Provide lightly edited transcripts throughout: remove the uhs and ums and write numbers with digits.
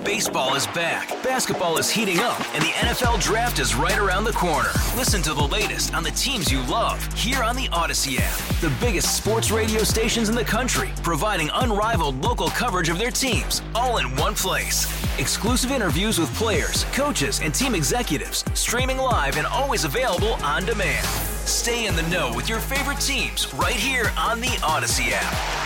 Baseball is back, basketball is heating up, and the NFL Draft is right around the corner. Listen to the latest on the teams you love here on the Odyssey app. The biggest sports radio stations in the country, providing unrivaled local coverage of their teams, all in one place. Exclusive interviews with players, coaches, and team executives, streaming live and always available on demand. Stay in the know with your favorite teams right here on the Odyssey app.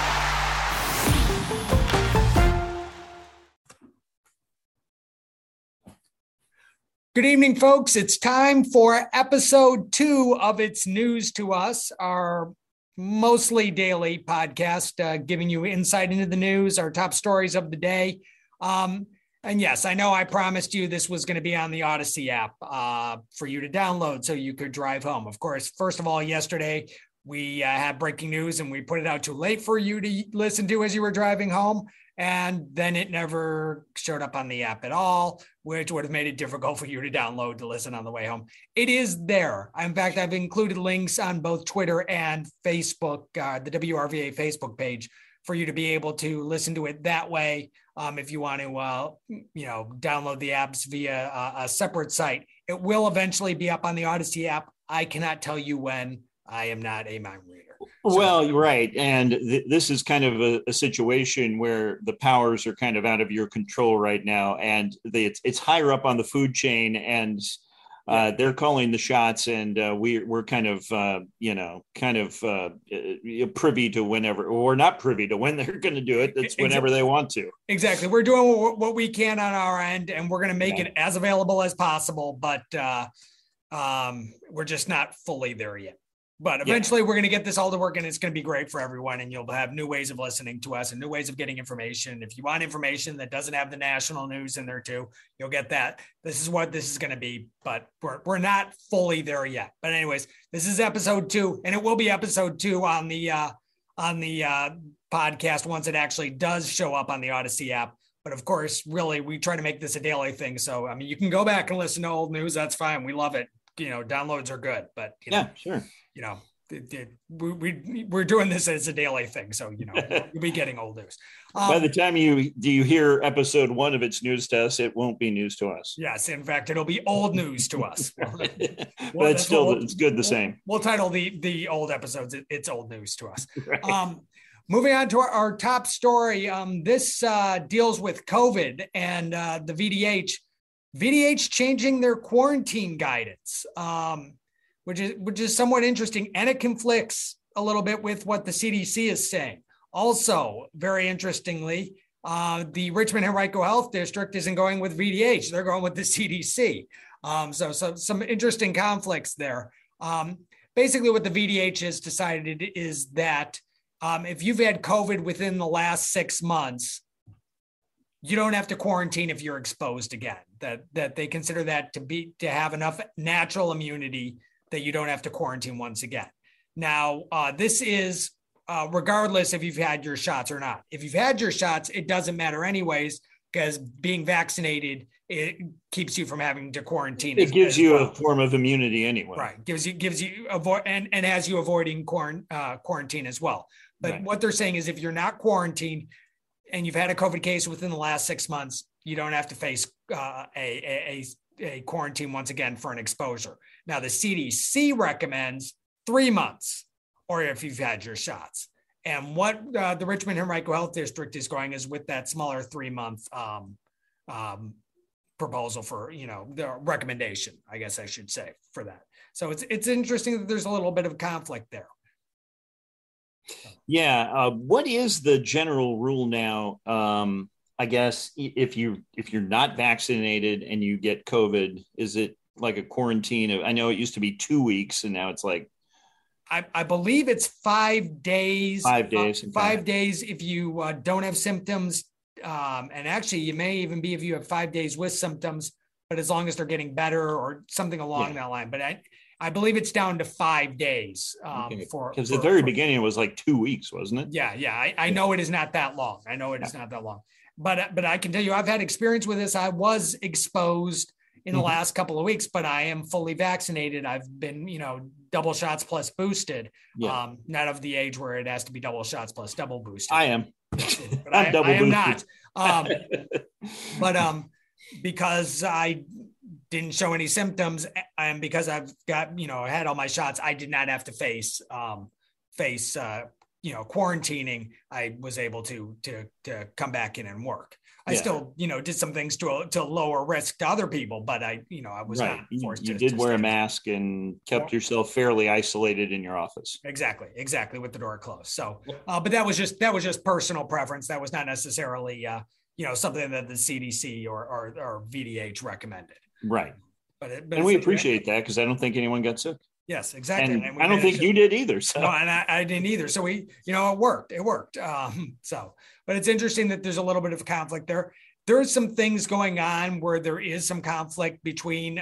Good evening, folks. It's time for episode 2 of It's News to Us, our mostly daily podcast, giving you insight into the news, our top stories of the day. And yes, I know I promised you this was going to be on the Odyssey app for you to download so you could drive home. Of course, first of all, yesterday we had breaking news and we put it out too late for you to listen to as you were driving home. And then it never showed up on the app at all, which would have made it difficult for you to download to listen on the way home. It is there. In fact, I've included links on both Twitter and Facebook, the WRVA Facebook page, for you to be able to listen to it that way. If you want to, download the apps via a separate site, it will eventually be up on the Odyssey app. I cannot tell you when. I am not a mind reader. Well, right. And this is kind of a situation where the powers are kind of out of your control right now. And it's higher up on the food chain and they're calling the shots. And we're kind of privy to whenever, or not privy to when they're going to do it. It's whenever they want to. Exactly. We're doing what we can on our end, and we're going to make it as available as possible. But we're just not fully there yet. But eventually we're going to get this all to work and it's going to be great for everyone. And you'll have new ways of listening to us and new ways of getting information. If you want information that doesn't have the national news in there too, you'll get that. This is what this is going to be, but we're not fully there yet. But anyways, this is episode 2 and it will be episode 2 on the podcast once it actually does show up on the Odyssey app. But of course, really, we try to make this a daily thing. So, I mean, you can go back and listen to old news. That's fine. We love it. Downloads are good, but sure. We're doing this as a daily thing. So, you'll be getting old news. By the time you hear episode 1 of It's News to Us, it won't be news to us. Yes. In fact, it'll be old news to us. But it's good the same. We'll title the old episodes, It's Old News to Us. Right. Moving on to our top story. This deals with COVID and the VDH. VDH changing their quarantine guidance, which is somewhat interesting, and it conflicts a little bit with what the CDC is saying. Also, very interestingly, the Richmond Henrico Health District isn't going with VDH; they're going with the CDC. So some interesting conflicts there. Basically, what the VDH has decided is that if you've had COVID within the last 6 months, you don't have to quarantine if you're exposed again. That they consider that to have enough natural immunity that you don't have to quarantine once again. Now, this is regardless if you've had your shots or not. If you've had your shots, it doesn't matter anyways, because being vaccinated, it keeps you from having to quarantine. It gives you a form of immunity anyway. Right. Gives you avoid and has you avoiding quarantine as well. But What they're saying is if you're not quarantined and you've had a COVID case within the last 6 months, you don't have to face a quarantine once again for an exposure. Now, the CDC recommends 3 months, or if you've had your shots. And what the Richmond Henrico Health District is going is with that smaller 3-month proposal for, the recommendation, I guess I should say, for that. So it's interesting that there's a little bit of conflict there. Yeah. What is the general rule now? I guess if you're not vaccinated and you get COVID, is it like a quarantine? I know it used to be 2 weeks and now it's like, I believe it's 5 days. 5 days. 5 days if you don't have symptoms. And actually, you may even be if you have 5 days with symptoms, but as long as they're getting better or something along that line. But I believe it's down to 5 days. Because at the very beginning, it was like 2 weeks, wasn't it? Yeah. I know it is not that long. Is not that long. But I can tell you, I've had experience with this. I was exposed in the last couple of weeks, but I am fully vaccinated. I've been, double shots plus boosted. Not of the age where it has to be double shots plus double boosted. I am. But I am not. But because I didn't show any symptoms and because I've got, I had all my shots, I did not have to face quarantining. I was able to come back in and work. I still, did some things to lower risk to other people, but I was not forced to. You did wear a mask and kept yourself fairly isolated in your office. Exactly, with the door closed. So, but that was just personal preference. That was not necessarily, something that the CDC or VDH recommended. Right. But we appreciate that because I don't think anyone got sick. Yes, exactly. And I don't think you did either. So. No, and I didn't either. So it worked. It worked. But it's interesting that there's a little bit of conflict there. There are some things going on where there is some conflict between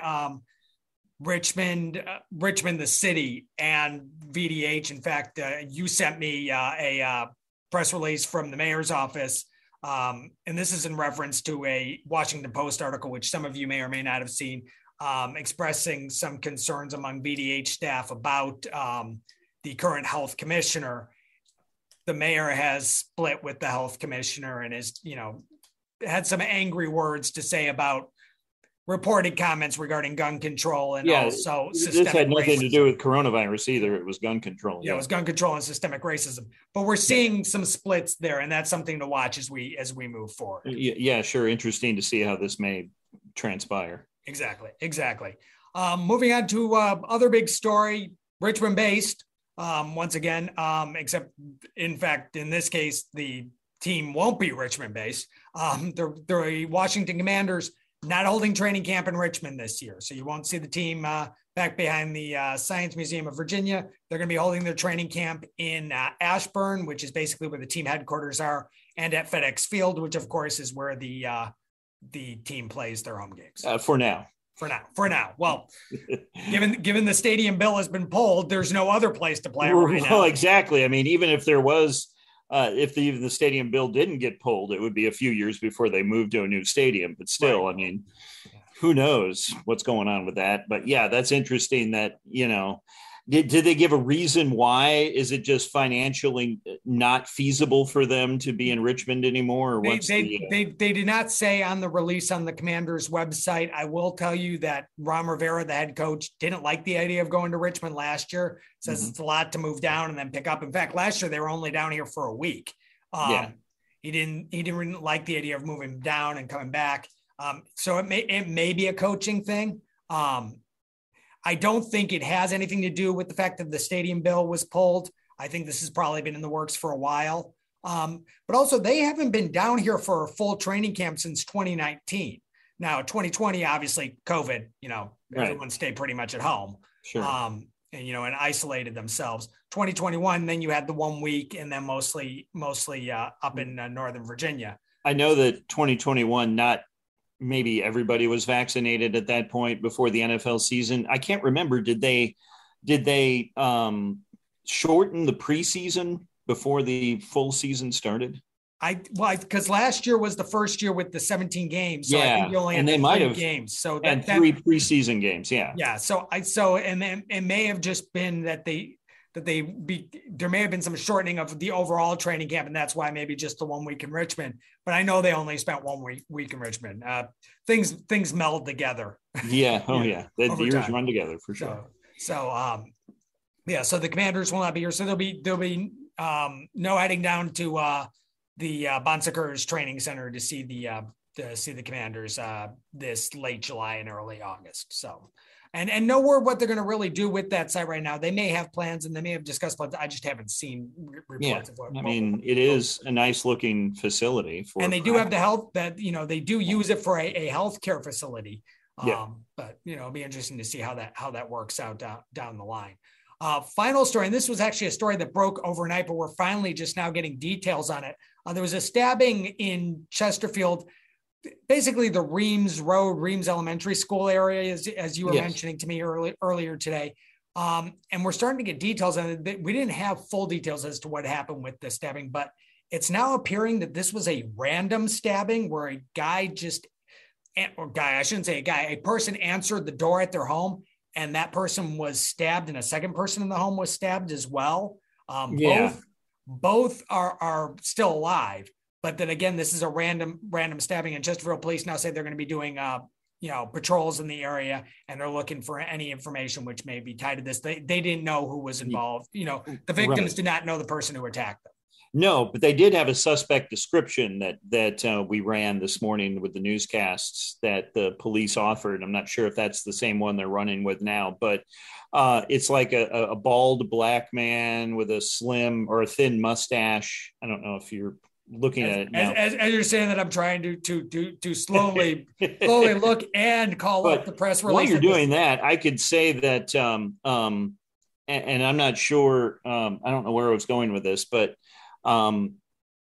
Richmond, the city, and VDH. In fact, you sent me a press release from the mayor's office. And this is in reference to a Washington Post article, which some of you may or may not have seen. Expressing some concerns among VDH staff about the current health commissioner. The mayor has split with the health commissioner and has, had some angry words to say about reported comments regarding gun control and also systemic this had nothing racism. To do with coronavirus either. It was gun control. Yeah, it was gun control and systemic racism. But we're seeing some splits there, and that's something to watch as we move forward. Yeah, sure. Interesting to see how this may transpire. Exactly. Moving on to other big story, Richmond based once again, except in fact, in this case, the team won't be Richmond based. They're Washington Commanders not holding training camp in Richmond this year. So you won't see the team back behind the Science Museum of Virginia. They're going to be holding their training camp in Ashburn, which is basically where the team headquarters are, and at FedEx Field, which of course is where the team plays their home games. For now. Well, given the stadium bill has been pulled, there's no other place to play right now. Well, exactly. I mean, even if there was, if the stadium bill didn't get pulled, it would be a few years before they moved to a new stadium. But still, I mean, who knows what's going on with that? But yeah, that's interesting that, did they give a reason why? Is it just financially not feasible for them to be in Richmond anymore? Or they did not say on the release on the Commanders website. I will tell you that Ron Rivera, the head coach, didn't like the idea of going to Richmond last year. Says it's a lot to move down and then pick up. In fact, last year they were only down here for a week. He didn't like the idea of moving down and coming back. So it may be a coaching thing. I don't think it has anything to do with the fact that the stadium bill was pulled. I think this has probably been in the works for a while. But also they haven't been down here for a full training camp since 2019. Now, 2020, obviously COVID, everyone stayed pretty much at home. Sure. And isolated themselves. 2021, then you had the 1 week and then mostly up in Northern Virginia. I know that 2021, maybe everybody was vaccinated at that point before the NFL season. I can't remember. Did they shorten the preseason before the full season started? Because last year was the first year with the 17 games. So I think you only had 3 games. So that 3 preseason games. Yeah. Yeah. And then it may have just been that there may have been some shortening of the overall training camp, and that's why maybe just the 1 week in Richmond. But I know they only spent 1 week in Richmond. Things meld together. Yeah. Oh yeah. The years run together for sure. So the Commanders will not be here. So there'll be no heading down to the Bon Secours Training Center to see the Commanders this late July and early August. So. And no word what they're going to really do with that site right now. They may have plans and they may have discussed plans. I just haven't seen reports of what. It is a nice looking facility and they do have the health that, they do use it for a healthcare facility. But it'll be interesting to see how that works out down the line. Final story. And this was actually a story that broke overnight, but we're finally just now getting details on it. There was a stabbing in Chesterfield, basically the Reams Elementary School area, as you were mentioning to me earlier today. And we're starting to get details on it. We didn't have full details as to what happened with the stabbing, but it's now appearing that this was a random stabbing where a person answered the door at their home and that person was stabbed and a second person in the home was stabbed as well. Both are still alive. But then again, this is a random stabbing, and Chesterfield police now say they're going to be doing, patrols in the area, and they're looking for any information which may be tied to this. They didn't know who was involved. The victims did not know the person who attacked them. No, but they did have a suspect description that we ran this morning with the newscasts that the police offered. I'm not sure if that's the same one they're running with now, but it's like a bald black man with a slim or a thin mustache. I don't know if you're looking at it now. As you're saying that, I'm trying to slowly look and call up the press release. While you're doing that, I could say that, and I'm not sure, I don't know where I was going with this, but thought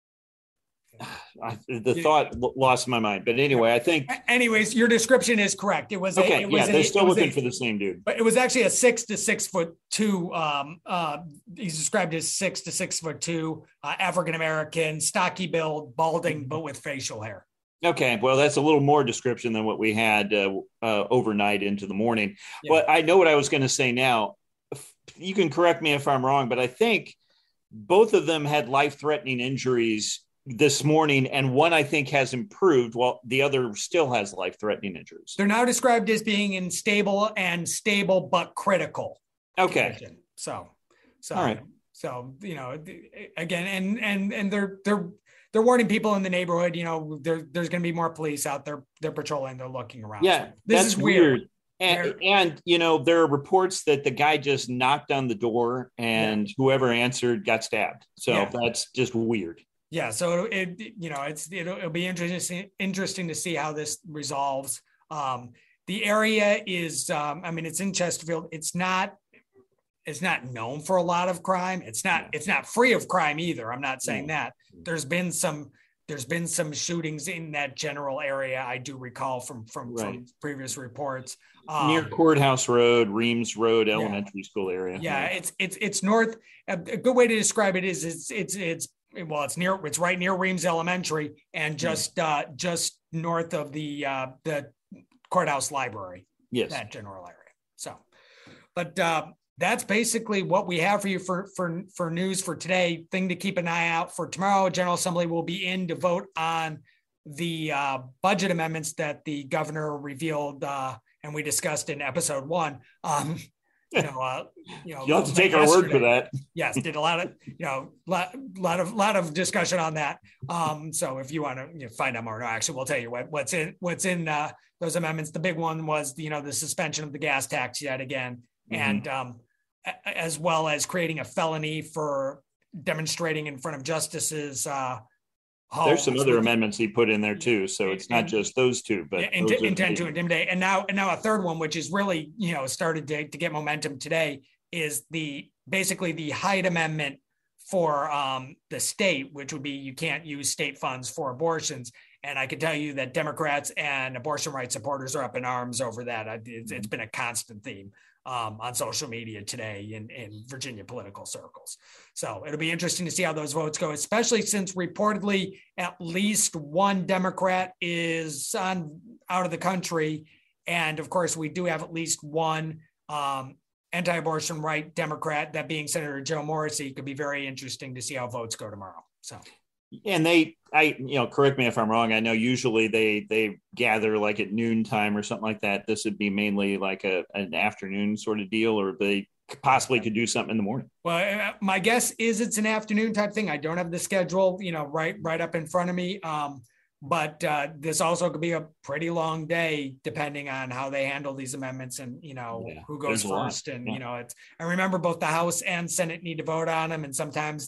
lost my mind. But anyway, I think. Anyways, your description is correct. It was okay. They're still looking for the same dude. But it was actually a 6 to 6'2". He's described as 6 to 6'2", African American, stocky build, balding, but with facial hair. Okay, well, that's a little more description than what we had overnight into the morning. Yeah. But I know what I was going to say now. You can correct me if I'm wrong, but I think both of them had life-threatening injuries this morning, and one I think has improved while the other still has life-threatening injuries. They're now described as being in stable but critical. Okay. Condition. So all right. So, again, and they're warning people in the neighborhood, there's going to be more police out there. They're patrolling, they're looking around. Yeah. So this is weird. And there are reports that the guy just knocked on the door and whoever answered got stabbed. So that's just weird. Yeah. So it'll be interesting to see how this resolves. The area is, it's in Chesterfield. It's not known for a lot of crime. It's not free of crime either. I'm not saying that. There's been some shootings in that general area. I do recall from previous reports. Near Courthouse Road, Reams Road, elementary school area. Yeah, it's north. A good way to describe it is it's right near Reams Elementary and just north of the courthouse library. Yes, that general area. So, but that's basically what we have for you for news for today. Thing to keep an eye out for tomorrow. General Assembly will be in to vote on the budget amendments that the governor revealed and we discussed in episode 1. You'll have to take our word for that. Yes, did a lot of discussion on that. So if you want to find out more, no, actually, we'll tell you what's in those amendments. The big one was the suspension of the gas tax yet again, and as well as creating a felony for demonstrating in front of justices. There's some other amendments he put in there too, so it's not just those two, but intent to intimidate. And now a third one, which is really started to get momentum today, is basically the Hyde Amendment for the state, which would be you can't use state funds for abortions. And I can tell you that Democrats and abortion rights supporters are up in arms over that. It's been a constant theme on social media today in Virginia political circles. So it'll be interesting to see how those votes go, especially since reportedly at least one Democrat is out of the country. And of course, we do have at least one anti-abortion right Democrat, that being Senator Joe Morrissey. Could be very interesting to see how votes go tomorrow. So. And correct me if I'm wrong. I know usually they gather like at noontime or something like that. This would be mainly like an afternoon sort of deal, or they possibly could do something in the morning. Well, my guess is it's an afternoon type thing. I don't have the schedule, right up in front of me. But this also could be a pretty long day, depending on how they handle these amendments and, who goes first. And, I remember both the House and Senate need to vote on them. And sometimes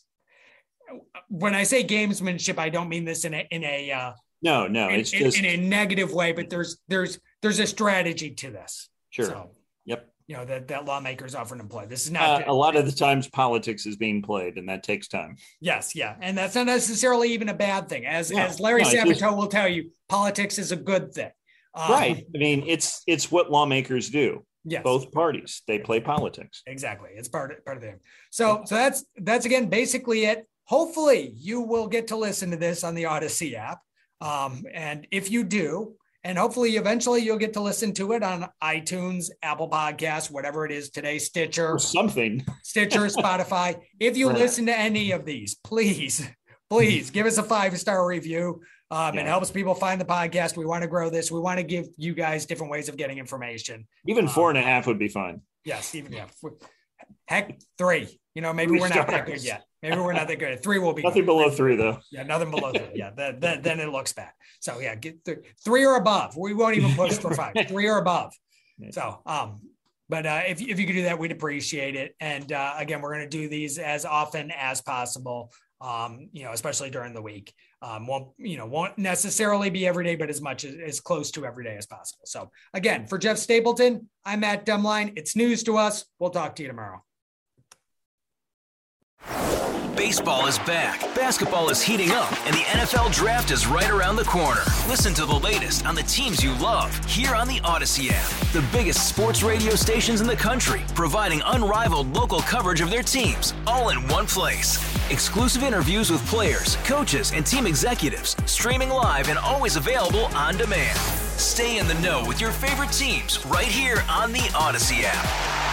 when I say gamesmanship, I don't mean this in a it's just in a negative way, but there's a strategy to this. Sure. So, yep. That lawmakers often employ. This is not a lot of the times politics is being played, and that takes time. Yes. Yeah. And that's not necessarily even a bad thing. As Larry Sabato will tell you, politics is a good thing. Right. I mean, it's what lawmakers do. Yes. Both parties, they play politics. Exactly. It's part of them. So that's again, basically it. Hopefully you will get to listen to this on the Odyssey app. And if you do, and hopefully eventually you'll get to listen to it on iTunes, Apple Podcasts, whatever it is today, Stitcher, or something, Spotify. If you listen to any of these, please please give us a 5-star review. It helps people find the podcast. We want to grow this. We want to give you guys different ways of getting information. Even 4.5 would be fine. Yes. Heck, 3. Maybe we're not that good yet. Maybe we're not that good. 3 will be nothing good. below 3 though. Yeah, nothing below 3. Yeah, then it looks bad. So yeah, get 3 or above. We won't even push for 5. 3 or above. So but if you could do that, we'd appreciate it. And again, we're going to do these as often as possible. Especially during the week. Won't necessarily be every day, but as close to every day as possible. So again, for Jeff Stapleton, I'm Matt Dumline. It's news to us. We'll talk to you tomorrow. Baseball is back, basketball is heating up, and the NFL Draft is right around the corner. Listen to the latest on the teams you love here on the Odyssey app. The biggest sports radio stations in the country, providing unrivaled local coverage of their teams, all in one place. Exclusive interviews with players, coaches, and team executives, streaming live and always available on demand. Stay in the know with your favorite teams right here on the Odyssey app.